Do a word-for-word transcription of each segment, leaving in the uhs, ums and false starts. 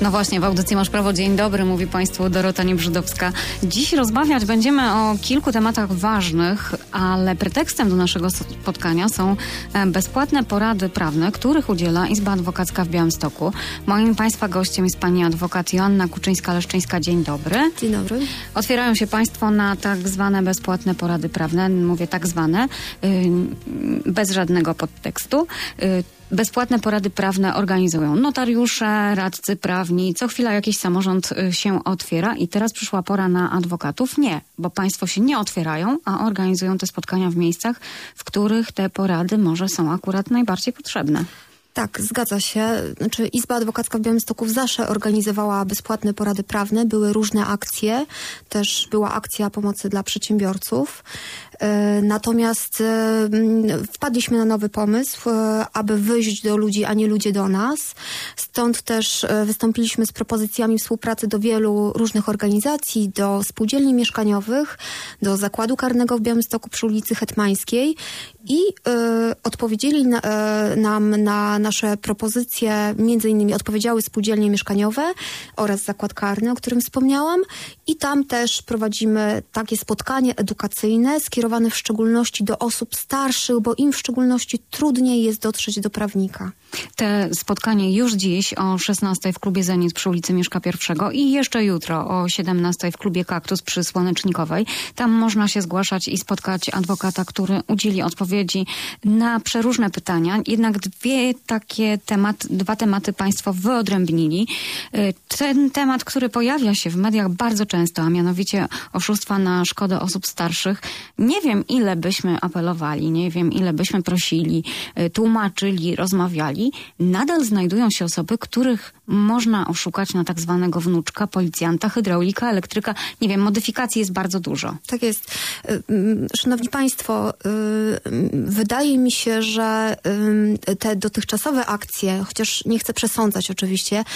No właśnie, w audycji Masz Prawo. Dzień dobry, mówi Państwu Dorota Niebrzydowska. Dziś rozmawiać będziemy o kilku tematach ważnych, ale pretekstem do naszego spotkania są bezpłatne porady prawne, których udziela Izba Adwokacka w Białymstoku. Moim Państwa gościem jest pani adwokat Joanna Kuczyńska-Leszczyńska. Dzień dobry. Dzień dobry. Otwierają się Państwo na tak zwane bezpłatne porady prawne. Mówię tak zwane, bez żadnego podtekstu. Bezpłatne porady prawne organizują notariusze, radcy prawni. Co chwila jakiś samorząd się otwiera i teraz przyszła pora na adwokatów. Nie, bo państwo się nie otwierają, a organizują te spotkania w miejscach, w których te porady może są akurat najbardziej potrzebne. Tak, zgadza się. Znaczy, Izba Adwokacka w Białymstoku zawsze organizowała bezpłatne porady prawne. Były różne akcje. Też była akcja pomocy dla przedsiębiorców. Natomiast wpadliśmy na nowy pomysł, aby wyjść do ludzi, a nie ludzie do nas. Stąd też wystąpiliśmy z propozycjami współpracy do wielu różnych organizacji, do spółdzielni mieszkaniowych, do Zakładu Karnego w Białymstoku przy ulicy Hetmańskiej i y, odpowiedzieli na, y, nam na nasze propozycje, między innymi odpowiedziały spółdzielnie mieszkaniowe oraz Zakład Karny, o którym wspomniałam, i tam też prowadzimy takie spotkanie edukacyjne skierowane w szczególności do osób starszych, bo im w szczególności trudniej jest dotrzeć do prawnika. Te spotkanie już dziś o szesnastej w klubie Zenit przy ulicy Mieszka Pierwszego i jeszcze jutro o siedemnastej w klubie Kaktus przy Słonecznikowej. Tam można się zgłaszać i spotkać adwokata, który udzieli odpowiedzi na przeróżne pytania. Jednak dwie takie temat, dwa tematy państwo wyodrębnili. Ten temat, który pojawia się w mediach bardzo często, a mianowicie oszustwa na szkodę osób starszych. Nie wiem, ile byśmy apelowali, nie wiem, ile byśmy prosili, tłumaczyli, rozmawiali. Nadal znajdują się osoby, których można oszukać na tak zwanego wnuczka, policjanta, hydraulika, elektryka. Nie wiem, modyfikacji jest bardzo dużo. Tak jest. Szanowni Państwo, wydaje mi się, że te dotychczasowe akcje, chociaż nie chcę przesądzać oczywiście,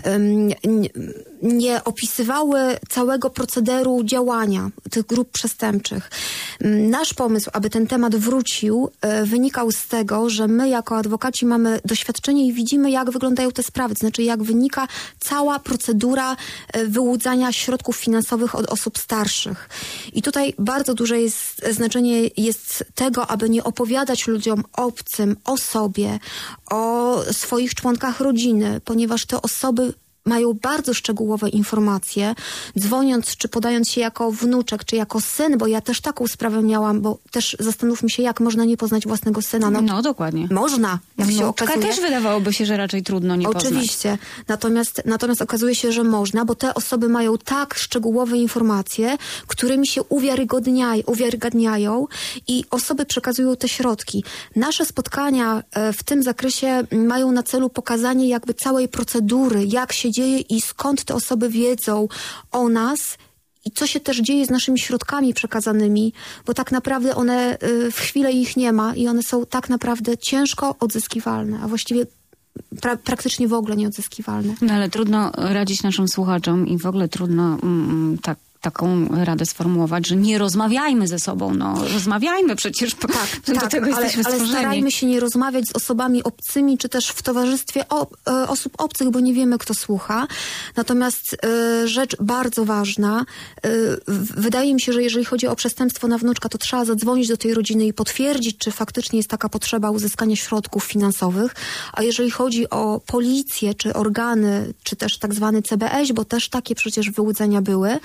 nie opisywały całego procederu działania tych grup przestępczych. Nasz pomysł, aby ten temat wrócił, wynikał z tego, że my jako adwokaci mamy doświadczenie i widzimy, jak wyglądają te sprawy, to znaczy jak wynika cała procedura wyłudzania środków finansowych od osób starszych. I tutaj bardzo duże jest znaczenie jest tego, aby nie opowiadać ludziom obcym o sobie, o swoich członkach rodziny, ponieważ te osoby mają bardzo szczegółowe informacje, dzwoniąc czy podając się jako wnuczek, czy jako syn, bo ja też taką sprawę miałam, bo też zastanówmy się, jak można nie poznać własnego syna. No, no dokładnie. Można, jak się okazuje. też wydawałoby się, że raczej trudno nie poznać. Oczywiście. Natomiast, natomiast okazuje się, że można, bo te osoby mają tak szczegółowe informacje, którymi się uwiarygodniają, uwiarygadniają i osoby przekazują te środki. Nasze spotkania w tym zakresie mają na celu pokazanie jakby całej procedury, jak się dzieje i skąd te osoby wiedzą o nas i co się też dzieje z naszymi środkami przekazanymi, bo tak naprawdę one w chwilę ich nie ma i one są tak naprawdę ciężko odzyskiwalne, a właściwie pra- praktycznie w ogóle nieodzyskiwalne. No ale trudno radzić naszym słuchaczom i w ogóle trudno mm, tak taką radę sformułować, że nie rozmawiajmy ze sobą, no rozmawiajmy przecież, tak, do tak, tego ale, jesteśmy ale stworzeni. starajmy się nie rozmawiać z osobami obcymi, czy też w towarzystwie o, e, osób obcych, bo nie wiemy, kto słucha. Natomiast e, rzecz bardzo ważna, e, wydaje mi się, że jeżeli chodzi o przestępstwo na wnuczka, to trzeba zadzwonić do tej rodziny i potwierdzić, czy faktycznie jest taka potrzeba uzyskania środków finansowych, a jeżeli chodzi o policję, czy organy, czy też tak zwany C B S, bo też takie przecież wyłudzenia były,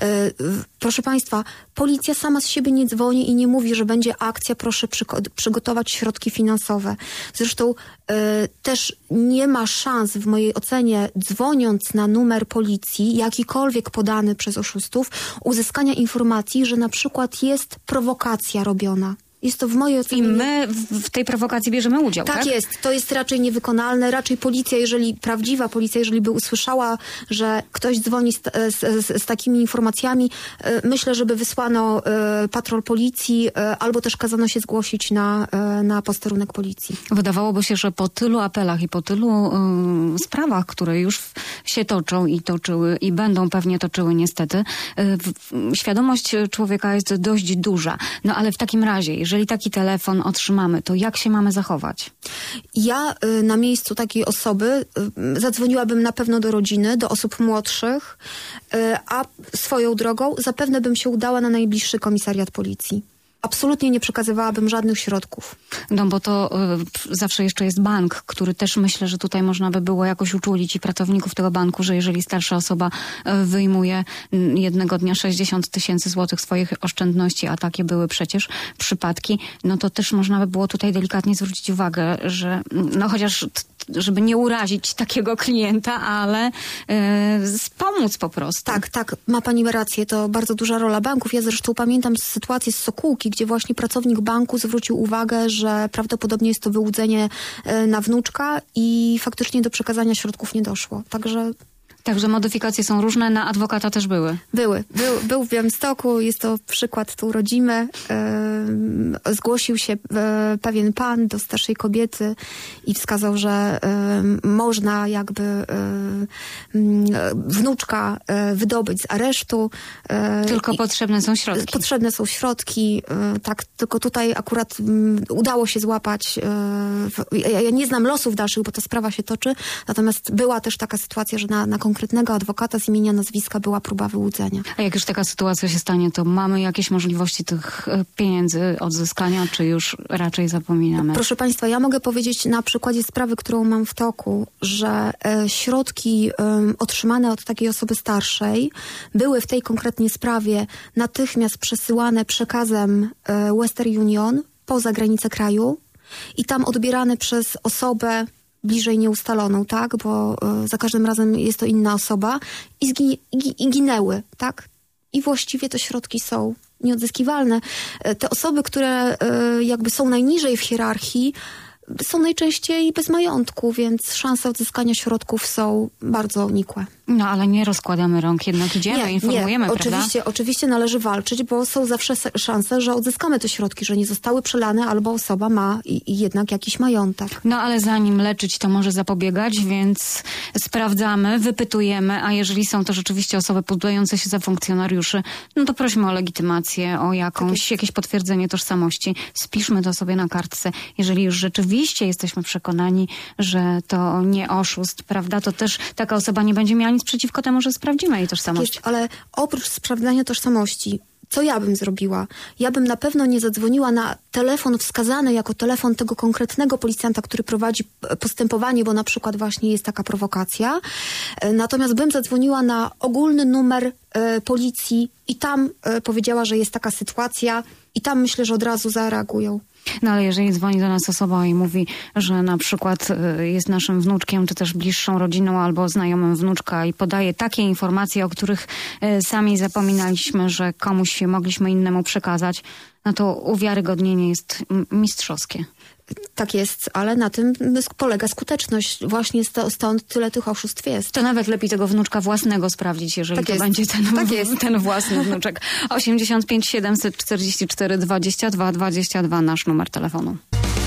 proszę Państwa, policja sama z siebie nie dzwoni i nie mówi, że będzie akcja, proszę przygo- przygotować środki finansowe. Zresztą y, też nie ma szans w mojej ocenie, dzwoniąc na numer policji, jakikolwiek podany przez oszustów, uzyskania informacji, że na przykład jest prowokacja robiona. Jest to w mojej ocenie... I my w tej prowokacji bierzemy udział, tak? Tak jest. To jest raczej niewykonalne. Raczej policja, jeżeli prawdziwa policja, jeżeli by usłyszała, że ktoś dzwoni z, z, z takimi informacjami, myślę, żeby wysłano patrol policji albo też kazano się zgłosić na, na posterunek policji. Wydawałoby się, że po tylu apelach i po tylu y, sprawach, które już się toczą i toczyły i będą pewnie toczyły niestety, y, w, świadomość człowieka jest dość duża. No ale w takim razie, jeżeli jeżeli taki telefon otrzymamy, to jak się mamy zachować? Ja y, na miejscu takiej osoby y, zadzwoniłabym na pewno do rodziny, do osób młodszych, y, a swoją drogą zapewne bym się udała na najbliższy komisariat policji. Absolutnie nie przekazywałabym żadnych środków. No bo to y, zawsze jeszcze jest bank, który też myślę, że tutaj można by było jakoś uczulić i pracowników tego banku, że jeżeli starsza osoba y, wyjmuje y, jednego dnia sześćdziesiąt tysięcy złotych swoich oszczędności, a takie były przecież przypadki, no to też można by było tutaj delikatnie zwrócić uwagę, że no chociaż t, żeby nie urazić takiego klienta, ale y, pomóc po prostu. Tak, tak, ma pani rację, to bardzo duża rola banków. Ja zresztą pamiętam sytuację z Sokółki, gdzie właśnie pracownik banku zwrócił uwagę, że prawdopodobnie jest to wyłudzenie y, na wnuczka i faktycznie do przekazania środków nie doszło. Także... Także modyfikacje są różne, na adwokata też były. Były. Był, był w Białymstoku, jest to przykład tu rodzimy. Yy, zgłosił się yy, pewien pan do starszej kobiety i wskazał, że yy, można jakby yy, yy, wnuczka yy, wydobyć z aresztu. Yy, tylko i, potrzebne są środki. Potrzebne są środki. Yy, tak, tylko tutaj akurat yy, udało się złapać. Yy, ja, ja nie znam losów dalszych, bo ta sprawa się toczy. Natomiast była też taka sytuacja, że na, na konkretnego adwokata z imienia, nazwiska była próba wyłudzenia. A jak już taka sytuacja się stanie, to mamy jakieś możliwości tych pieniędzy odzyskania, czy już raczej zapominamy? Proszę Państwa, ja mogę powiedzieć na przykładzie sprawy, którą mam w toku, że e, środki e, otrzymane od takiej osoby starszej były w tej konkretnie sprawie natychmiast przesyłane przekazem e, Western Union poza granicę kraju i tam odbierane przez osobę bliżej nieustaloną, tak, bo y, za każdym razem jest to inna osoba i, zgi, i, i ginęły, tak, i właściwie te środki są nieodzyskiwalne. Y, te osoby, które y, jakby są najniżej w hierarchii, są najczęściej bez majątku, więc szanse odzyskania środków są bardzo nikłe. No, ale nie rozkładamy rąk, jednak idziemy, nie, informujemy, nie. prawda? Oczywiście, oczywiście należy walczyć, bo są zawsze szanse, że odzyskamy te środki, że nie zostały przelane, albo osoba ma i, i jednak jakiś majątek. No, ale zanim leczyć, to może zapobiegać, więc sprawdzamy, wypytujemy, a jeżeli są to rzeczywiście osoby podające się za funkcjonariuszy, no to prośmy o legitymację, o jakąś, tak jakieś potwierdzenie tożsamości. Spiszmy to sobie na kartce. Jeżeli już rzeczywiście jesteśmy przekonani, że to nie oszust, prawda, to też taka osoba nie będzie miała nic przeciwko temu, że sprawdzimy jej tożsamość. Tak jest, ale oprócz sprawdzania tożsamości, co ja bym zrobiła? Ja bym na pewno nie zadzwoniła na telefon wskazany jako telefon tego konkretnego policjanta, który prowadzi postępowanie, bo na przykład właśnie jest taka prowokacja. Natomiast bym zadzwoniła na ogólny numer e, policji i tam e, powiedziała, że jest taka sytuacja i tam myślę, że od razu zareagują. No ale jeżeli dzwoni do nas osoba i mówi, że na przykład jest naszym wnuczkiem, czy też bliższą rodziną albo znajomym wnuczka i podaje takie informacje, o których sami zapominaliśmy, że komuś mogliśmy innemu przekazać, no to uwiarygodnienie jest mistrzowskie. Tak jest, ale na tym polega skuteczność. Właśnie stąd tyle tych oszustw jest. To nawet lepiej tego wnuczka własnego sprawdzić, jeżeli tak to jest. będzie ten, tak jest. ten własny wnuczek. osiemdziesiąt pięć siedemset czterdzieści cztery dwadzieścia dwa dwadzieścia dwa nasz numer telefonu.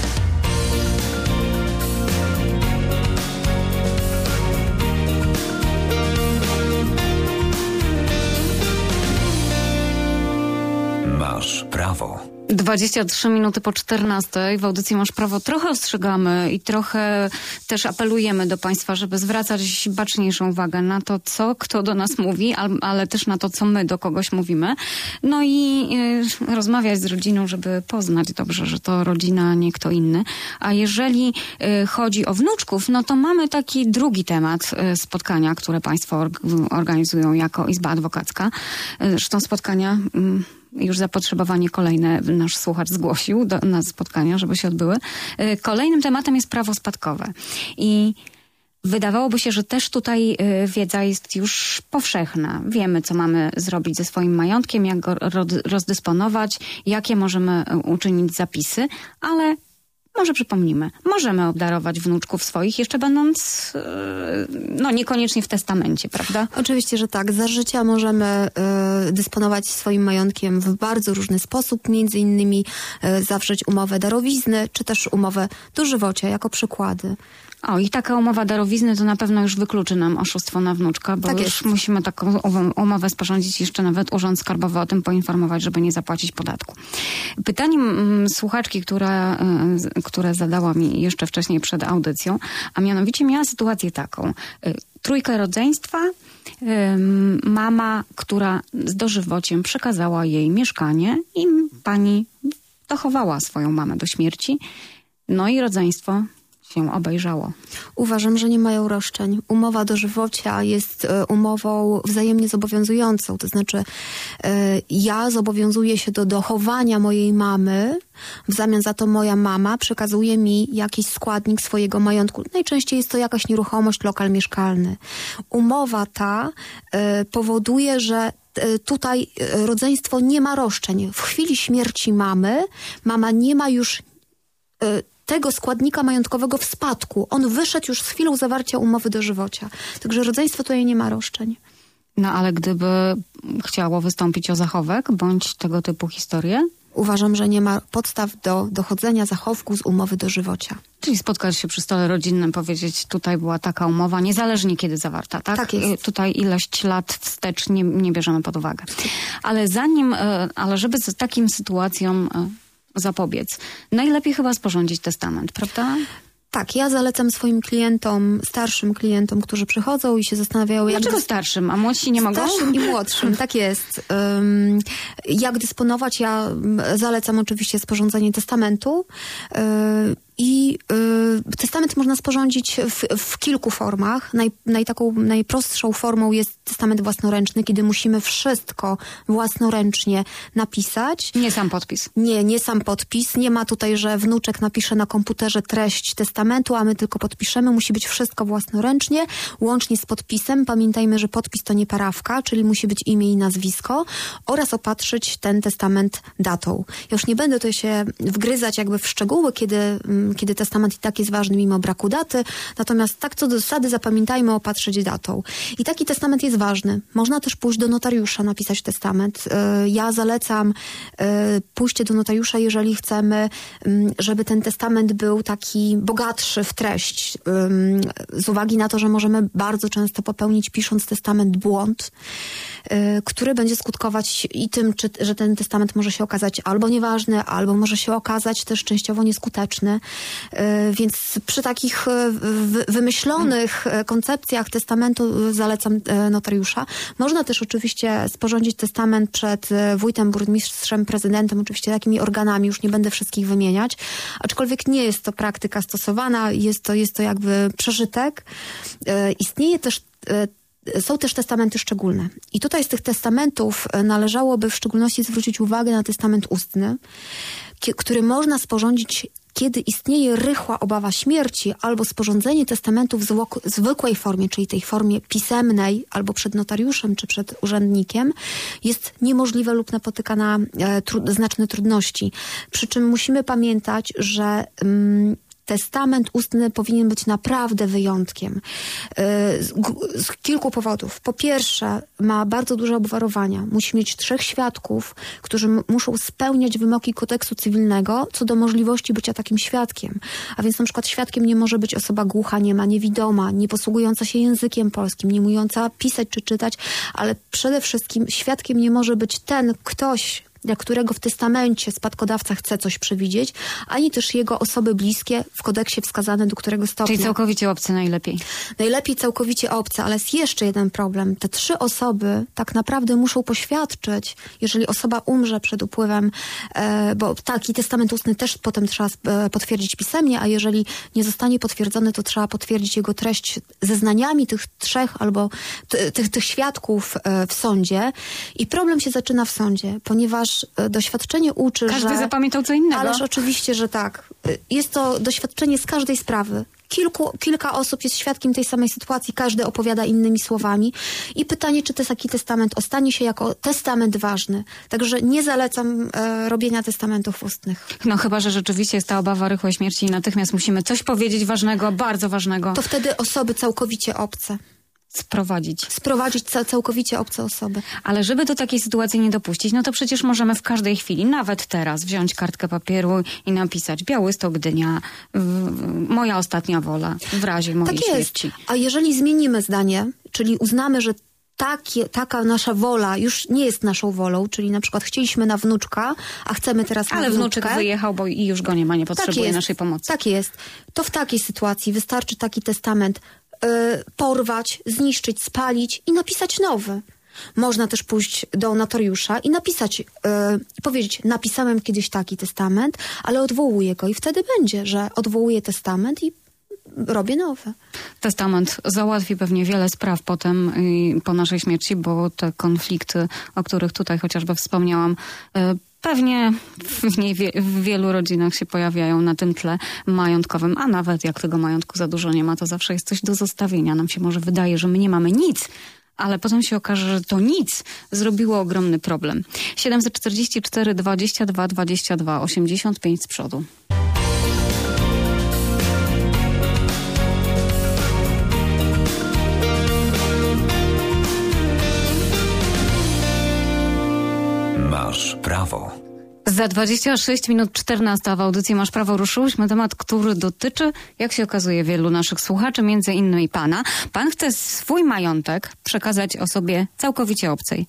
Masz prawo. dwadzieścia trzy minuty po czternastej. W audycji Masz Prawo trochę ostrzegamy i trochę też apelujemy do Państwa, żeby zwracać baczniejszą uwagę na to, co kto do nas mówi, ale też na to, co my do kogoś mówimy. No i y, rozmawiać z rodziną, żeby poznać dobrze, że to rodzina, a nie kto inny. A jeżeli y, chodzi o wnuczków, no to mamy taki drugi temat y, spotkania, które Państwo org- organizują jako Izba Adwokacka. Y, zresztą spotkania... Y, Już zapotrzebowanie kolejne nasz słuchacz zgłosił do, na spotkania, żeby się odbyły. Kolejnym tematem jest prawo spadkowe. I wydawałoby się, że też tutaj wiedza jest już powszechna. Wiemy, co mamy zrobić ze swoim majątkiem, jak go rozdysponować, jakie możemy uczynić zapisy, ale może przypomnimy, możemy obdarować wnuczków swoich, jeszcze będąc, no niekoniecznie w testamencie, prawda? Oczywiście, że tak. Za życia możemy y, dysponować swoim majątkiem w bardzo różny sposób, między innymi y, zawrzeć umowę darowizny, czy też umowę dożywocia, jako przykłady. O, i taka umowa darowizny to na pewno już wykluczy nam oszustwo na wnuczka, bo Tak już jest. musimy taką umowę sporządzić, jeszcze nawet Urząd Skarbowy o tym poinformować, żeby nie zapłacić podatku. Pytaniem mm, słuchaczki, która, y, które zadała mi jeszcze wcześniej przed audycją, a mianowicie miała sytuację taką. Y, trójkę rodzeństwa, y, mama, która z dożywociem przekazała jej mieszkanie i pani dochowała swoją mamę do śmierci, no i rodzeństwo się obejrzało. Uważam, że nie mają roszczeń. Umowa dożywocia jest e, umową wzajemnie zobowiązującą. To znaczy e, ja zobowiązuję się do dochowania mojej mamy, w zamian za to moja mama przekazuje mi jakiś składnik swojego majątku. Najczęściej jest to jakaś nieruchomość, lokal mieszkalny. Umowa ta e, powoduje, że tutaj rodzeństwo nie ma roszczeń. W chwili śmierci mamy, mama nie ma już e, tego składnika majątkowego w spadku. On wyszedł już z chwilą zawarcia umowy dożywocia. Także rodzeństwo tutaj nie ma roszczeń. No ale gdyby chciało wystąpić o zachowek bądź tego typu historię? Uważam, że nie ma podstaw do dochodzenia zachowku z umowy dożywocia. Czyli spotkać się przy stole rodzinnym, powiedzieć, tutaj była taka umowa, niezależnie kiedy zawarta, tak? Tak jest. Tutaj ileś lat wstecz nie, nie bierzemy pod uwagę. Ale zanim, ale żeby z takim sytuacjom zapobiec, najlepiej chyba sporządzić testament, prawda? Tak, ja zalecam swoim klientom, starszym klientom, którzy przychodzą i się zastanawiają, jak... Dlaczego starszym, a młodsi nie mogą? Starszym i młodszym, tak jest. Um, jak dysponować? Ja zalecam oczywiście sporządzenie testamentu. Um, I y, testament można sporządzić w, w kilku formach. Naj, naj, taką najprostszą formą jest testament własnoręczny, kiedy musimy wszystko własnoręcznie napisać. Nie sam podpis. Nie, nie sam podpis. Nie ma tutaj, że wnuczek napisze na komputerze treść testamentu, a my tylko podpiszemy. Musi być wszystko własnoręcznie, łącznie z podpisem. Pamiętajmy, że podpis to nie parawka, czyli musi być imię i nazwisko oraz opatrzyć ten testament datą. Ja już nie będę tutaj się wgryzać jakby w szczegóły, kiedy kiedy testament i tak jest ważny mimo braku daty. Natomiast tak co do zasady zapamiętajmy opatrzyć datą. I taki testament jest ważny. Można też pójść do notariusza, napisać testament. Ja zalecam pójście do notariusza, jeżeli chcemy, żeby ten testament był taki bogatszy w treść. Z uwagi na to, że możemy bardzo często popełnić, pisząc testament, błąd, który będzie skutkować i tym, czy, że ten testament może się okazać albo nieważny, albo może się okazać też częściowo nieskuteczny. Więc przy takich wymyślonych koncepcjach testamentu zalecam notariusza. Można też oczywiście sporządzić testament przed wójtem, burmistrzem, prezydentem, oczywiście takimi organami, już nie będę wszystkich wymieniać, aczkolwiek nie jest to praktyka stosowana, jest to, jest to jakby przeżytek. Istnieje też Są też testamenty szczególne. I tutaj z tych testamentów należałoby w szczególności zwrócić uwagę na testament ustny, który można sporządzić, kiedy istnieje rychła obawa śmierci albo sporządzenie testamentu w zwykłej formie, czyli tej formie pisemnej albo przed notariuszem czy przed urzędnikiem, jest niemożliwe lub napotyka na e, tru- znaczne trudności. Przy czym musimy pamiętać, że mm, testament ustny powinien być naprawdę wyjątkiem. Z, z kilku powodów. Po pierwsze, ma bardzo duże obwarowania. Musi mieć trzech świadków, którzy m- muszą spełniać wymogi kodeksu cywilnego co do możliwości bycia takim świadkiem. A więc na przykład świadkiem nie może być osoba głucha, niema, niewidoma, nie posługująca się językiem polskim, nie umiejąca pisać czy czytać, ale przede wszystkim świadkiem nie może być ten ktoś, dla którego w testamencie spadkodawca chce coś przewidzieć, ani też jego osoby bliskie w kodeksie wskazane do którego stopnia. Czyli całkowicie obcy najlepiej. Najlepiej całkowicie obce, ale jest jeszcze jeden problem. Te trzy osoby tak naprawdę muszą poświadczyć, jeżeli osoba umrze przed upływem, e, bo taki testament ustny też potem trzeba e, potwierdzić pisemnie, a jeżeli nie zostanie potwierdzony, to trzeba potwierdzić jego treść zeznaniami tych trzech albo t, tych, tych świadków e, w sądzie. I problem się zaczyna w sądzie, ponieważ doświadczenie uczy, Każdy że... Każdy zapamiętał co innego. Ależ oczywiście, że tak. Jest to doświadczenie z każdej sprawy. Kilku, kilka osób jest świadkiem tej samej sytuacji, każdy opowiada innymi słowami. I pytanie, czy taki testament ostanie się jako testament ważny. Także nie zalecam e, robienia testamentów ustnych. No chyba, że rzeczywiście jest ta obawa rychłej śmierci i natychmiast musimy coś powiedzieć ważnego, bardzo ważnego. To wtedy osoby całkowicie obce. Sprowadzić. Sprowadzić ca- całkowicie obce osoby. Ale żeby do takiej sytuacji nie dopuścić, no to przecież możemy w każdej chwili, nawet teraz, wziąć kartkę papieru i napisać Białystok, Gdynia, w, w, moja ostatnia wola w razie mojej tak śmierci. Jest. A jeżeli zmienimy zdanie, czyli uznamy, że Takie, taka nasza wola już nie jest naszą wolą, czyli na przykład chcieliśmy na wnuczka, a chcemy teraz Ale na wnuczkę. wnuczek wyjechał, bo i już go nie ma, nie potrzebuje tak naszej pomocy. Tak jest. To w takiej sytuacji wystarczy taki testament y, porwać, zniszczyć, spalić i napisać nowy. Można też pójść do notariusza i napisać, i powiedzieć, napisałem kiedyś taki testament, ale odwołuję go i wtedy będzie, że odwołuję testament i robię nowe. Testament załatwi pewnie wiele spraw potem y, po naszej śmierci, bo te konflikty, o których tutaj chociażby wspomniałam, y, pewnie w, nie, w wielu rodzinach się pojawiają na tym tle majątkowym, a nawet jak tego majątku za dużo nie ma, to zawsze jest coś do zostawienia. Nam się może wydaje, że my nie mamy nic, ale potem się okaże, że to nic zrobiło ogromny problem. siedemset czterdzieści cztery, dwadzieścia dwa, dwadzieścia dwa, osiemdziesiąt pięć z przodu. Masz prawo. Za dwadzieścia sześć minut czternasta w audycji Masz prawo ruszyłyśmy temat, który dotyczy, jak się okazuje, wielu naszych słuchaczy, między innymi pana. Pan chce swój majątek przekazać osobie całkowicie obcej.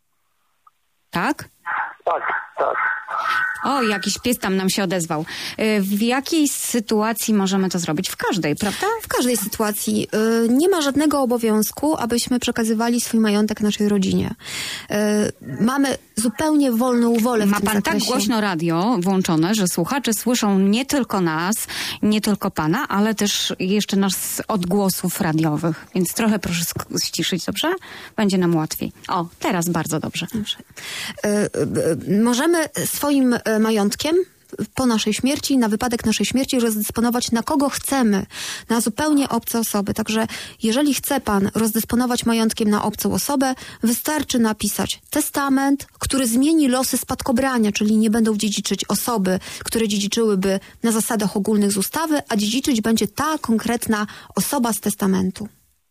Tak? Tak, tak. O, jakiś pies tam nam się odezwał. W jakiej sytuacji możemy to zrobić? W każdej, prawda? W każdej sytuacji. Y, nie ma żadnego obowiązku, abyśmy przekazywali swój majątek naszej rodzinie. Y, mamy zupełnie wolną wolę w Ma tym pan zakresie. tak głośno radio włączone, że słuchacze słyszą nie tylko nas, nie tylko pana, ale też jeszcze nas odgłosów radiowych. Więc trochę proszę sk- ściszyć, dobrze? Będzie nam łatwiej. O, teraz bardzo dobrze. Dobrze. Y, y, możemy swoim majątkiem po naszej śmierci, na wypadek naszej śmierci rozdysponować na kogo chcemy, na zupełnie obce osoby. Także jeżeli chce pan rozdysponować majątkiem na obcą osobę, wystarczy napisać testament, który zmieni losy spadkobrania, czyli nie będą dziedziczyć osoby, które dziedziczyłyby na zasadach ogólnych z ustawy, a dziedziczyć będzie ta konkretna osoba z testamentu.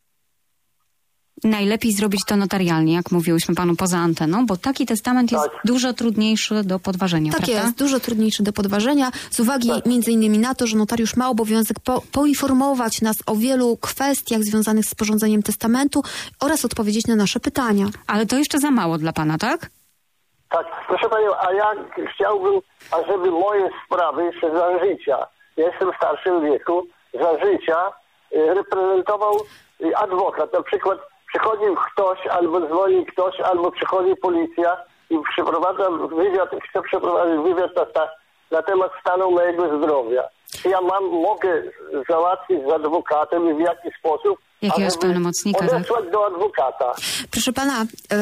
Najlepiej zrobić to notarialnie, jak mówiłyśmy panu poza anteną, bo taki testament jest Tak. dużo trudniejszy do podważenia, Tak prawda? jest, dużo trudniejszy do podważenia, z uwagi Tak. między innymi na to, że notariusz ma obowiązek po, poinformować nas o wielu kwestiach związanych z sporządzeniem testamentu oraz odpowiedzieć na nasze pytania. Ale to jeszcze za mało dla pana, tak? Tak, proszę panią, a ja chciałbym, ażeby moje sprawy jeszcze za życia, ja jestem w starszym wieku, za życia y, reprezentował y, adwokat. Na przykład przychodzi ktoś, albo dzwoni ktoś, albo przychodzi policja i przeprowadza wywiad, chce przeprowadzić wywiad na, sta, na temat stanu mojego zdrowia. Czy ja mam, mogę załatwić z adwokatem i w jaki sposób? Jakiegoś pełnomocnika, tak? Odesłać do adwokata. Proszę pana, e,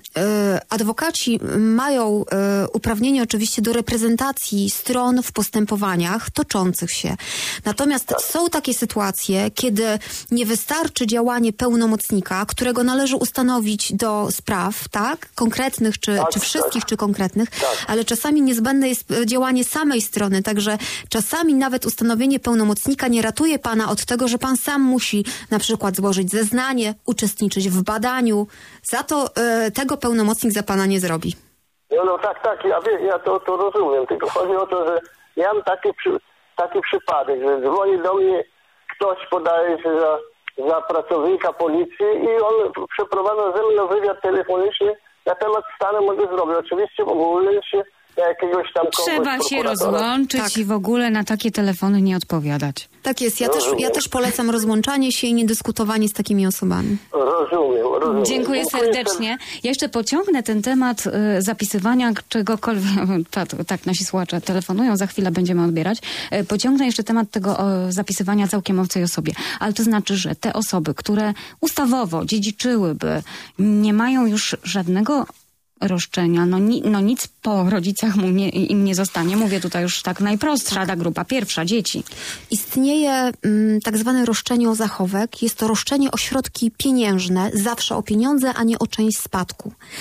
e, adwokaci mają e, uprawnienie oczywiście do reprezentacji stron w postępowaniach toczących się. Natomiast Tak. są takie sytuacje, kiedy nie wystarczy działanie pełnomocnika, którego należy ustanowić do spraw, tak? Konkretnych, czy, Tak, czy wszystkich, tak. czy konkretnych, Tak. ale czasami niezbędne jest e, działanie samej strony, także czasami nawet ustanowienie pełnomocnika nie ratuje pana od tego, że pan sam musi na przykład złożyć zeznanie, uczestniczyć w badaniu. Za to e, tego pełnomocnik za pana nie zrobi. No, no tak, tak, ja, wie, ja to, to rozumiem, tylko chodzi o to, że ja mam taki, przy, taki przypadek, że dzwoni do mnie ktoś, podaje się za, za pracownika policji i on przeprowadza ze mną wywiad telefoniczny na temat stanu mojego zdrowia. Oczywiście w ogóle się na jakiegoś tam kogoś Trzeba się prokuratora. rozłączyć Tak. i w ogóle na takie telefony nie odpowiadać. Tak jest. Ja też, ja też polecam rozłączanie się i niedyskutowanie z takimi osobami. Rozumiem, rozumiem. Dziękuję serdecznie. Ja jeszcze pociągnę ten temat y, zapisywania czegokolwiek. Tak, tak, nasi słuchacze telefonują, za chwilę będziemy odbierać. Y, pociągnę jeszcze temat tego o, zapisywania całkiem obcej osobie. Ale to znaczy, że te osoby, które ustawowo dziedziczyłyby, nie mają już żadnego roszczenia, no, ni, no nic po rodzicach mu nie, im nie zostanie. Mówię tutaj już tak najprostsza ta grupa pierwsza, dzieci. Istnieje mm, tak zwane roszczenie o zachowek. Jest to roszczenie o środki pieniężne, zawsze o pieniądze, a nie o część spadku.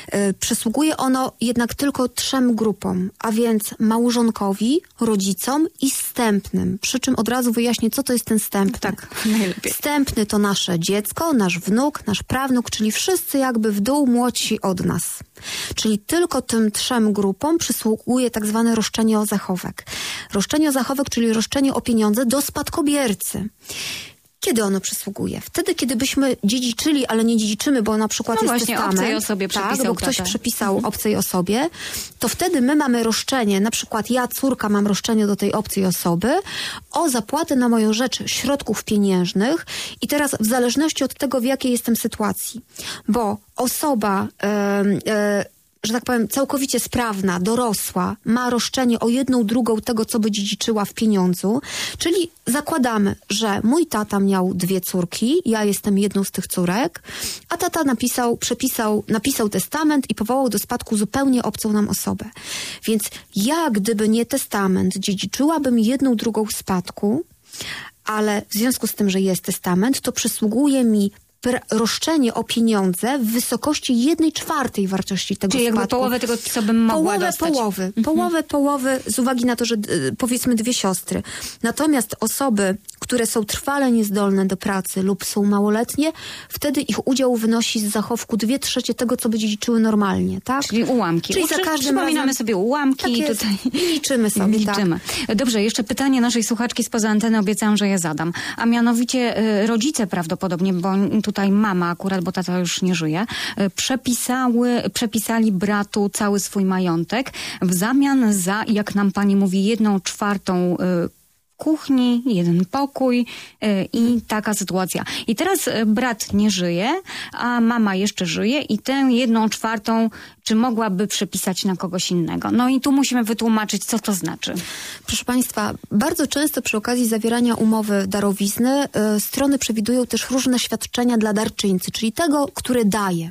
Y, przysługuje ono jednak tylko trzem grupom, a więc małżonkowi, rodzicom i wstępnym. Przy czym od razu wyjaśnię, co to jest ten wstępny. Tak, najlepiej. Wstępny to nasze dziecko, nasz wnuk, nasz prawnuk, czyli wszyscy jakby w dół młodsi od nas. Czyli tylko tym trzem grupom przysługuje tak zwane roszczenie o zachowek. Roszczenie o zachowek, czyli roszczenie o pieniądze do spadkobiercy. Kiedy ono przysługuje? Wtedy, kiedy byśmy dziedziczyli, ale nie dziedziczymy, bo na przykład no jest właśnie, testament. obcej osobie przepisał tak, bo ktoś tatę. przepisał mhm. obcej osobie, to wtedy my mamy roszczenie, na przykład ja, córka, mam roszczenie do tej obcej osoby o zapłatę na moją rzecz środków pieniężnych i teraz w zależności od tego, w jakiej jestem sytuacji, bo osoba... Yy, yy, że tak powiem, całkowicie sprawna, dorosła, ma roszczenie o jedną drugą tego, co by dziedziczyła w pieniądzu, czyli zakładamy, że mój tata miał dwie córki, ja jestem jedną z tych córek, a tata napisał, przepisał, napisał testament i powołał do spadku zupełnie obcą nam osobę. Więc ja, gdyby nie testament, dziedziczyłabym jedną drugą w spadku, ale w związku z tym, że jest testament, to przysługuje mi roszczenie o pieniądze w wysokości jednej czwartej wartości tego Czyli spadku. jakby połowę tego, co bym mogła połowę, dostać. Połowy, mhm. połowę, połowy, z uwagi na to, że powiedzmy dwie siostry. Natomiast osoby, które są trwale niezdolne do pracy lub są małoletnie, wtedy ich udział wynosi z zachowku dwie trzecie tego, co by dziedziczyły normalnie, tak? Czyli ułamki. Czyli U, za każdym przypominamy razem... sobie ułamki tak i jest. tutaj I liczymy sobie, liczymy. Tak. Dobrze, jeszcze pytanie naszej słuchaczki spoza anteny, obiecałam, że je zadam. A mianowicie y, rodzice prawdopodobnie, bo tutaj mama akurat, bo tata już nie żyje, y, przepisały, przepisali bratu cały swój majątek w zamian za, jak nam pani mówi, jedną czwartą y, kuchni, jeden pokój y, i taka sytuacja. I teraz y, brat nie żyje, a mama jeszcze żyje i tę jedną czwartą czy mogłaby przepisać na kogoś innego? No i tu musimy wytłumaczyć, co to znaczy. Proszę Państwa, bardzo często przy okazji zawierania umowy darowizny y, strony przewidują też różne świadczenia dla darczyńcy, czyli tego, który daje.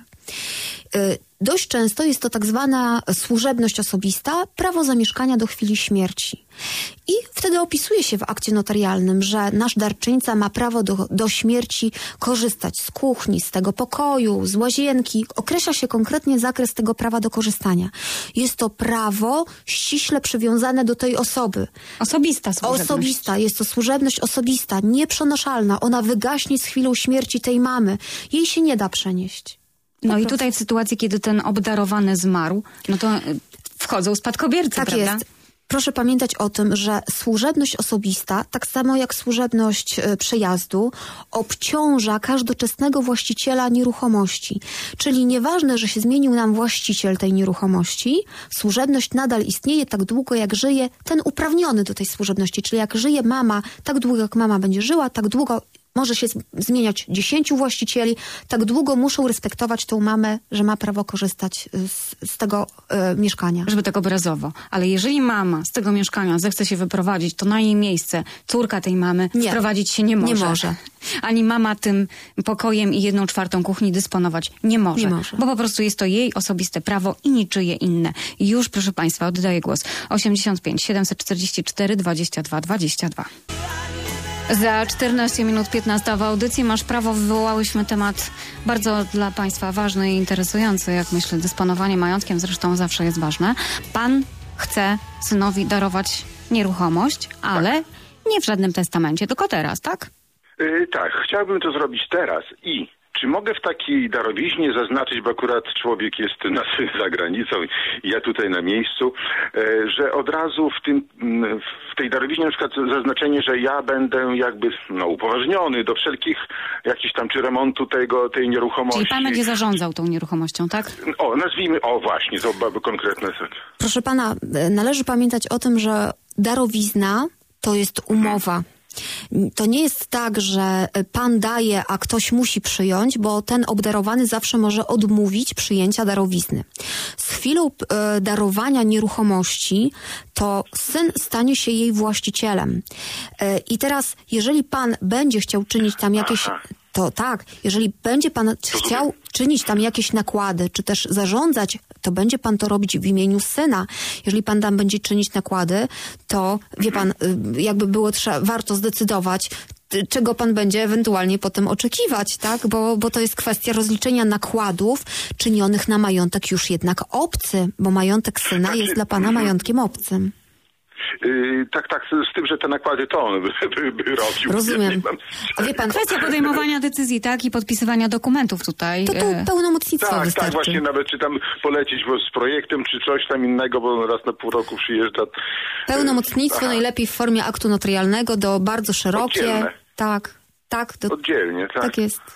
Y, Dość często jest to tak zwana służebność osobista, prawo zamieszkania do chwili śmierci. I wtedy opisuje się w akcie notarialnym, że nasz darczyńca ma prawo do, do śmierci korzystać z kuchni, z tego pokoju, z łazienki. Określa się konkretnie zakres tego prawa do korzystania. Jest to prawo ściśle przywiązane do tej osoby. Osobista służebność. Osobista. Jest to służebność osobista, nieprzenoszalna. Ona wygaśnie z chwilą śmierci tej mamy. Jej się nie da przenieść. Po no prostu. I tutaj w sytuacji, kiedy ten obdarowany zmarł, no to wchodzą spadkobiercy, tak prawda? Jest. Proszę pamiętać o tym, że służebność osobista, tak samo jak służebność y, przejazdu, obciąża każdoczesnego właściciela nieruchomości. Czyli nieważne, że się zmienił nam właściciel tej nieruchomości, służebność nadal istnieje tak długo, jak żyje ten uprawniony do tej służebności. Czyli jak żyje mama, tak długo jak mama będzie żyła, tak długo może się zmieniać dziesięciu właścicieli, tak długo muszą respektować tą mamę, że ma prawo korzystać z, z tego y, mieszkania. Żeby tak obrazowo. Ale jeżeli mama z tego mieszkania zechce się wyprowadzić, to na jej miejsce córka tej mamy nie. wprowadzić się nie może. Nie może. Ani mama tym pokojem i jedną czwartą kuchni dysponować nie może. Nie może. Bo po prostu jest to jej osobiste prawo i niczyje inne. I już, proszę Państwa, oddaję głos. osiemdziesiąt pięć siedemset czterdzieści cztery dwadzieścia dwa dwadzieścia dwa. Za czternaście minut piętnasta w audycji Masz Prawo wywołałyśmy temat bardzo dla Państwa ważny i interesujący, jak myślę, dysponowanie majątkiem zresztą zawsze jest ważne. Pan chce synowi darować nieruchomość, ale nie w żadnym testamencie, tylko teraz, tak? Yy, tak, chciałbym to zrobić teraz i czy mogę w takiej darowiźnie zaznaczyć, bo akurat człowiek jest na, za granicą i ja tutaj na miejscu, że od razu w tym w tej darowiźnie na przykład zaznaczenie, że ja będę jakby no, upoważniony do wszelkich jakichś tam, czy remontu tego, tej nieruchomości. Czyli pan będzie zarządzał tą nieruchomością, tak? O, nazwijmy, o właśnie, to byłaby konkretne. Proszę pana, należy pamiętać o tym, że darowizna to jest umowa. To nie jest tak, że pan daje, a ktoś musi przyjąć, bo ten obdarowany zawsze może odmówić przyjęcia darowizny. Z chwilą e, darowania nieruchomości to syn stanie się jej właścicielem. E, I teraz, jeżeli pan będzie chciał czynić tam jakieś... To tak, jeżeli będzie pan chciał czynić tam jakieś nakłady, czy też zarządzać, to będzie pan to robić w imieniu syna. Jeżeli pan tam będzie czynić nakłady, to wie pan, jakby było trzeba, warto zdecydować, czego pan będzie ewentualnie potem oczekiwać, tak? Bo, bo to jest kwestia rozliczenia nakładów czynionych na majątek już jednak obcy, bo majątek syna jest dla pana majątkiem obcym. Yy, tak, tak, z tym, że te nakłady to on by, by, by robił. Rozumiem. A wie pan, kwestia podejmowania decyzji, tak? I podpisywania dokumentów tutaj. To tu pełnomocnictwo tak, wystarczy. tak, właśnie nawet czy tam polecić z projektem, czy coś tam innego, bo on raz na pół roku przyjeżdża. Pełnomocnictwo Aha. najlepiej w formie aktu notarialnego, do bardzo szerokie. Oddzielne. Tak, tak. Do... Oddzielnie, tak. Tak jest.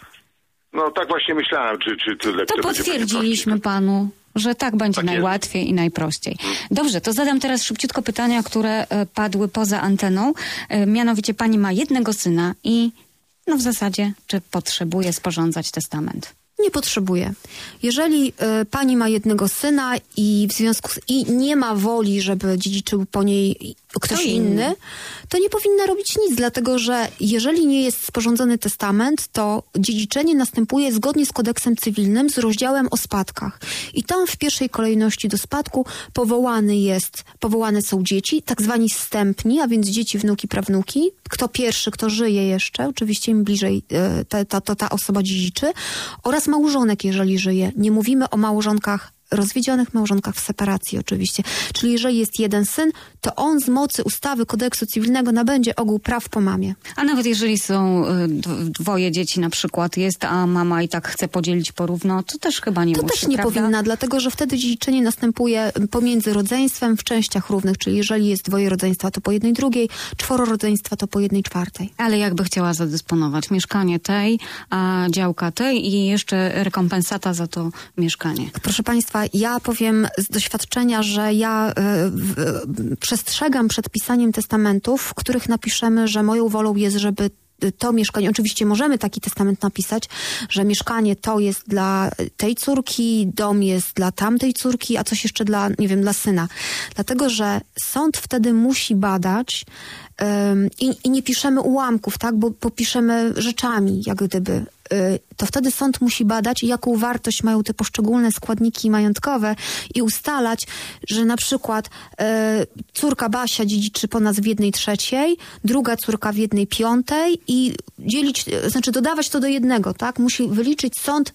No tak właśnie myślałem, czy, czy to lepiej. To potwierdziliśmy panu, że tak będzie tak najłatwiej jest. I najprościej. Dobrze, to zadam teraz szybciutko pytania, które padły poza anteną. Mianowicie pani ma jednego syna i no w zasadzie, czy potrzebuje sporządzać testament? Nie potrzebuje. Jeżeli y, pani ma jednego syna i w związku z, i nie ma woli, żeby dziedziczył po niej ktoś inny, to nie powinna robić nic, dlatego że jeżeli nie jest sporządzony testament, to dziedziczenie następuje zgodnie z kodeksem cywilnym z rozdziałem o spadkach. I tam w pierwszej kolejności do spadku powołany jest, powołane są dzieci, tak zwani wstępni, a więc dzieci, wnuki, prawnuki. Kto pierwszy, kto żyje jeszcze, oczywiście im bliżej y, ta, ta, ta, ta osoba dziedziczy, oraz małżonek, jeżeli żyje. Nie mówimy o małżonkach rozwiedzionych, małżonkach w separacji oczywiście. Czyli jeżeli jest jeden syn, to on z mocy ustawy kodeksu cywilnego nabędzie ogół praw po mamie. A nawet jeżeli są dwoje dzieci na przykład jest, a mama i tak chce podzielić porówno, to też chyba nie to musi, To też nie prawda? powinna, dlatego że wtedy dziedziczenie następuje pomiędzy rodzeństwem w częściach równych, czyli jeżeli jest dwoje rodzeństwa, to po jednej drugiej, czworo rodzeństwa, to po jednej czwartej. Ale jakby chciała zadysponować mieszkanie tej, a działka tej i jeszcze rekompensata za to mieszkanie. Proszę państwa, ja powiem z doświadczenia, że ja y, y, przestrzegam przed pisaniem testamentów, w których napiszemy, że moją wolą jest, żeby to mieszkanie, oczywiście możemy taki testament napisać, że mieszkanie to jest dla tej córki, dom jest dla tamtej córki, a coś jeszcze dla, nie wiem, dla syna. Dlatego, że sąd wtedy musi badać ym, i, i nie piszemy ułamków, tak, bo, bo piszemy rzeczami, jak gdyby. To wtedy sąd musi badać, jaką wartość mają te poszczególne składniki majątkowe i ustalać, że na przykład e, córka Basia dziedziczy po nas w jednej trzeciej, druga córka w jednej piątej i dzielić, znaczy dodawać to do jednego, tak? Musi wyliczyć sąd,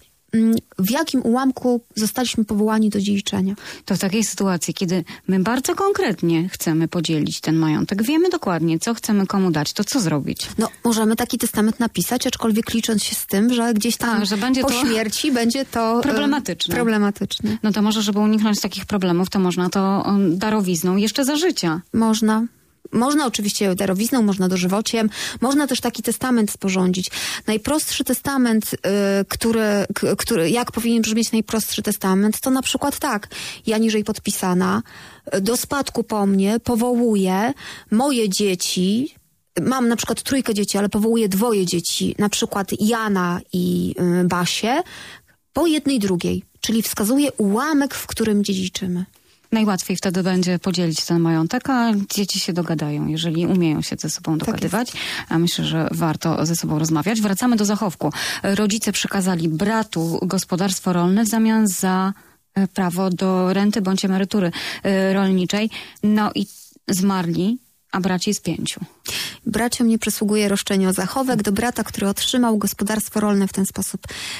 w jakim ułamku zostaliśmy powołani do dziedziczenia. To w takiej sytuacji, kiedy my bardzo konkretnie chcemy podzielić ten majątek, wiemy dokładnie, co chcemy komu dać, to co zrobić? No, możemy taki testament napisać, aczkolwiek licząc się z tym, że gdzieś tam A, że będzie po to śmierci będzie to problematyczne. E, problematyczne. No to może, żeby uniknąć takich problemów, to można to um, darowizną jeszcze za życia. Można. Można oczywiście darowizną, można dożywociem, można też taki testament sporządzić. Najprostszy testament, y, który, k, który, jak powinien brzmieć najprostszy testament, to na przykład tak, ja niżej podpisana, do spadku po mnie powołuję moje dzieci, mam na przykład trójkę dzieci, ale powołuję dwoje dzieci, na przykład Jana i y, Basię, po jednej drugiej, czyli wskazuję ułamek, w którym dziedziczymy. Najłatwiej wtedy będzie podzielić ten majątek, a dzieci się dogadają, jeżeli umieją się ze sobą dogadywać. Tak, a myślę, że warto ze sobą rozmawiać. Wracamy do zachowku. Rodzice przekazali bratu gospodarstwo rolne w zamian za prawo do renty bądź emerytury rolniczej. No i zmarli, a braci jest pięciu. Braciom nie przysługuje roszczenie o zachowek do brata, który otrzymał gospodarstwo rolne w ten sposób.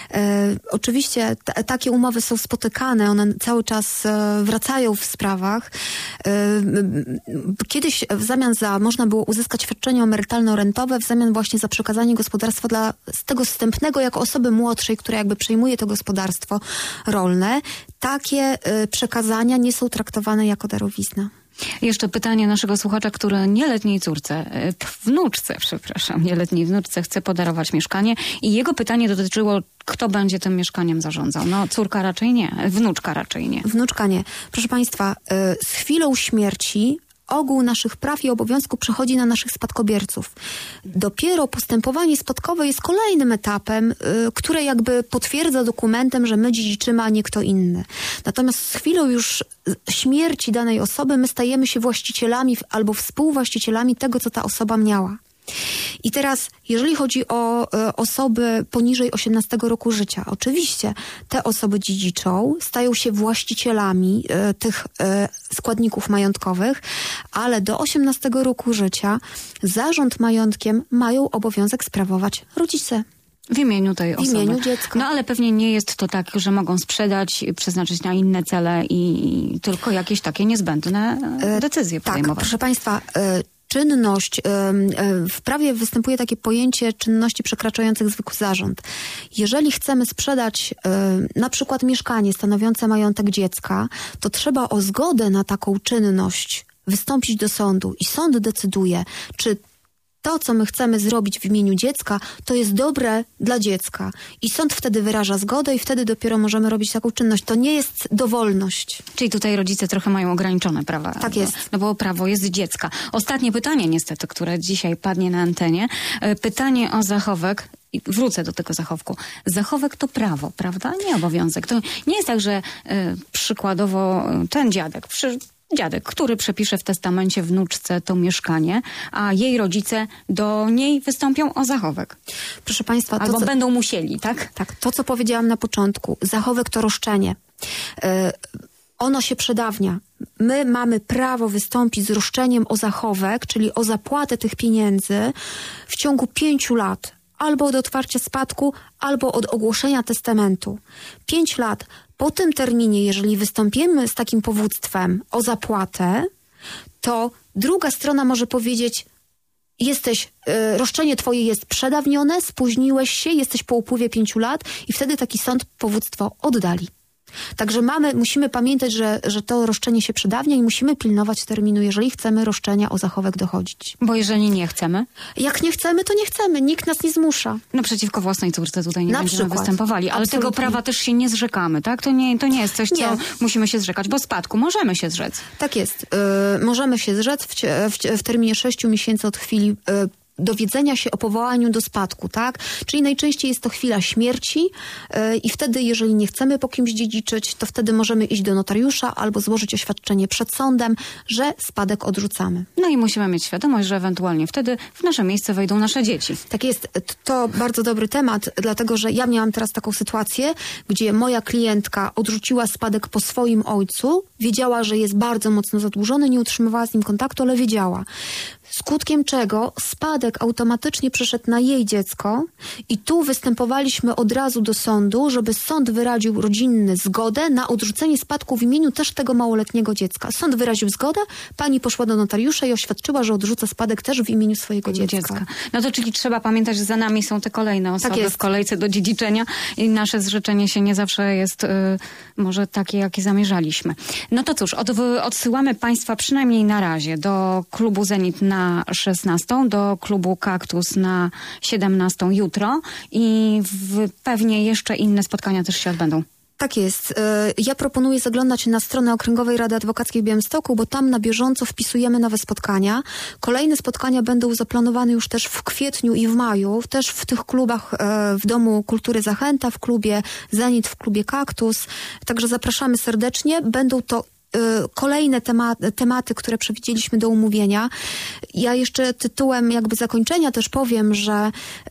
E, oczywiście t- takie umowy są spotykane, one cały czas e, wracają w sprawach. E, kiedyś w zamian za, można było uzyskać świadczenie emerytalno-rentowe w zamian właśnie za przekazanie gospodarstwa dla z tego wstępnego jako osoby młodszej, która jakby przejmuje to gospodarstwo rolne. Takie e, przekazania nie są traktowane jako darowizna. Jeszcze pytanie naszego słuchacza, który nieletniej córce, wnuczce, przepraszam, nieletniej wnuczce chce podarować mieszkanie i jego pytanie dotyczyło, kto będzie tym mieszkaniem zarządzał. No córka raczej nie, wnuczka raczej nie. Wnuczka nie. Proszę państwa, z chwilą śmierci ogół naszych praw i obowiązków przechodzi na naszych spadkobierców. Dopiero postępowanie spadkowe jest kolejnym etapem, y, które jakby potwierdza dokumentem, że my dziedziczymy, a nie kto inny. Natomiast z chwilą już śmierci danej osoby my stajemy się właścicielami albo współwłaścicielami tego, co ta osoba miała. I teraz, jeżeli chodzi o e, osoby poniżej osiemnastego roku życia, oczywiście te osoby dziedziczą, stają się właścicielami e, tych e, składników majątkowych, ale do osiemnastego roku życia zarząd majątkiem mają obowiązek sprawować rodzice. W imieniu tej W osoby. imieniu dziecka. No ale pewnie nie jest to tak, że mogą sprzedać, przeznaczyć na inne cele i tylko jakieś takie niezbędne decyzje podejmować. Tak, proszę Państwa, e, czynność, w prawie występuje takie pojęcie czynności przekraczających zwykły zarząd. Jeżeli chcemy sprzedać na przykład mieszkanie stanowiące majątek dziecka, to trzeba o zgodę na taką czynność wystąpić do sądu i sąd decyduje, czy to, co my chcemy zrobić w imieniu dziecka, to jest dobre dla dziecka. I sąd wtedy wyraża zgodę i wtedy dopiero możemy robić taką czynność. To nie jest dowolność. Czyli tutaj rodzice trochę mają ograniczone prawa. Tak jest. No bo prawo jest dziecka. Ostatnie pytanie niestety, które dzisiaj padnie na antenie. Pytanie o zachowek. I wrócę do tego zachowku. Zachowek to prawo, prawda? Nie obowiązek. To nie jest tak, że y, przykładowo ten dziadek... Przy, Dziadek, który przepisze w testamencie wnuczce to mieszkanie, a jej rodzice do niej wystąpią o zachowek. Proszę Państwa, to, Albo co, będą musieli, tak? Tak, to co powiedziałam na początku. Zachowek to roszczenie. Yy, ono się przedawnia. My mamy prawo wystąpić z roszczeniem o zachowek, czyli o zapłatę tych pieniędzy w ciągu pięciu lat. Albo od otwarcia spadku, albo od ogłoszenia testamentu. Pięć lat. Po tym terminie, jeżeli wystąpimy z takim powództwem o zapłatę, to druga strona może powiedzieć: jesteś, y, roszczenie twoje jest przedawnione, spóźniłeś się, jesteś po upływie pięciu lat i wtedy taki sąd powództwo oddali. Także mamy, musimy pamiętać, że, że to roszczenie się przedawnia i musimy pilnować terminu, jeżeli chcemy roszczenia o zachowek dochodzić. Bo jeżeli nie chcemy? Jak nie chcemy, to nie chcemy. Nikt nas nie zmusza. No przeciwko własnej córce tutaj nie Na będziemy przykład. występowali. Ale Absolutnie. tego prawa też się nie zrzekamy, tak? To nie, to nie jest coś, Nie. co musimy się zrzekać, bo spadku możemy się zrzec. Tak jest. Y, możemy się zrzec w, w, w terminie sześciu miesięcy od chwili y, dowiedzenia się o powołaniu do spadku, tak? Czyli najczęściej jest to chwila śmierci yy, i wtedy, jeżeli nie chcemy po kimś dziedziczyć, to wtedy możemy iść do notariusza albo złożyć oświadczenie przed sądem, że spadek odrzucamy. No i musimy mieć świadomość, że ewentualnie wtedy w nasze miejsce wejdą nasze dzieci. Tak jest. To bardzo dobry temat, dlatego że ja miałam teraz taką sytuację, gdzie moja klientka odrzuciła spadek po swoim ojcu, wiedziała, że jest bardzo mocno zadłużony, nie utrzymywała z nim kontaktu, ale wiedziała. Skutkiem czego spadek automatycznie przeszedł na jej dziecko i tu występowaliśmy od razu do sądu, żeby sąd wyraził rodzinny zgodę na odrzucenie spadku w imieniu też tego małoletniego dziecka. Sąd wyraził zgodę, pani poszła do notariusza i oświadczyła, że odrzuca spadek też w imieniu swojego dziecka. dziecka. No to czyli trzeba pamiętać, że za nami są te kolejne osoby tak jest. w kolejce do dziedziczenia i nasze zrzeczenie się nie zawsze jest y, może takie, jakie zamierzaliśmy. No to cóż, od, odsyłamy Państwa przynajmniej na razie do klubu Zenit na na szesnastą, do klubu Kaktus na siedemnastą jutro i w, pewnie jeszcze inne spotkania też się odbędą. Tak jest. Ja proponuję zaglądać na stronę Okręgowej Rady Adwokackiej w Białymstoku, bo tam na bieżąco wpisujemy nowe spotkania. Kolejne spotkania będą zaplanowane już też w kwietniu i w maju, też w tych klubach w Domu Kultury Zachęta, w klubie Zenit, w klubie Kaktus. Także zapraszamy serdecznie. Będą to kolejne tematy, tematy, które przewidzieliśmy do umówienia. Ja jeszcze tytułem jakby zakończenia też powiem, że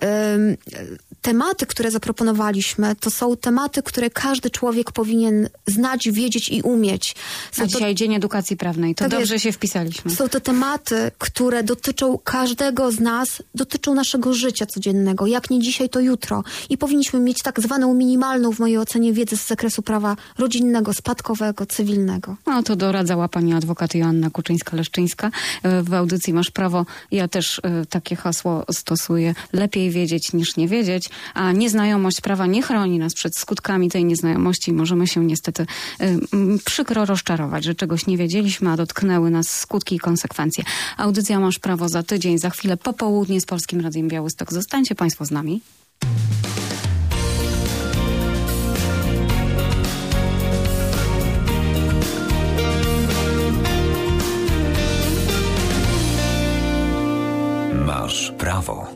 y, tematy, które zaproponowaliśmy, to są tematy, które każdy człowiek powinien znać, wiedzieć i umieć. Są A to, dzisiaj Dzień Edukacji Prawnej. To tak dobrze jest. się wpisaliśmy. Są to tematy, które dotyczą każdego z nas, dotyczą naszego życia codziennego. Jak nie dzisiaj, to jutro. I powinniśmy mieć tak zwaną minimalną, w mojej ocenie, wiedzę z zakresu prawa rodzinnego, spadkowego, cywilnego. No to doradzała pani adwokat Joanna Kuczyńska-Leszczyńska. W audycji Masz Prawo ja też y, takie hasło stosuję. Lepiej wiedzieć niż nie wiedzieć, a nieznajomość prawa nie chroni nas przed skutkami tej nieznajomości. Możemy się niestety y, y, przykro rozczarować, że czegoś nie wiedzieliśmy, a dotknęły nas skutki i konsekwencje. Audycja Masz Prawo za tydzień, za chwilę popołudnie z Polskim Radiem Białystok. Zostańcie Państwo z nami. Masz prawo.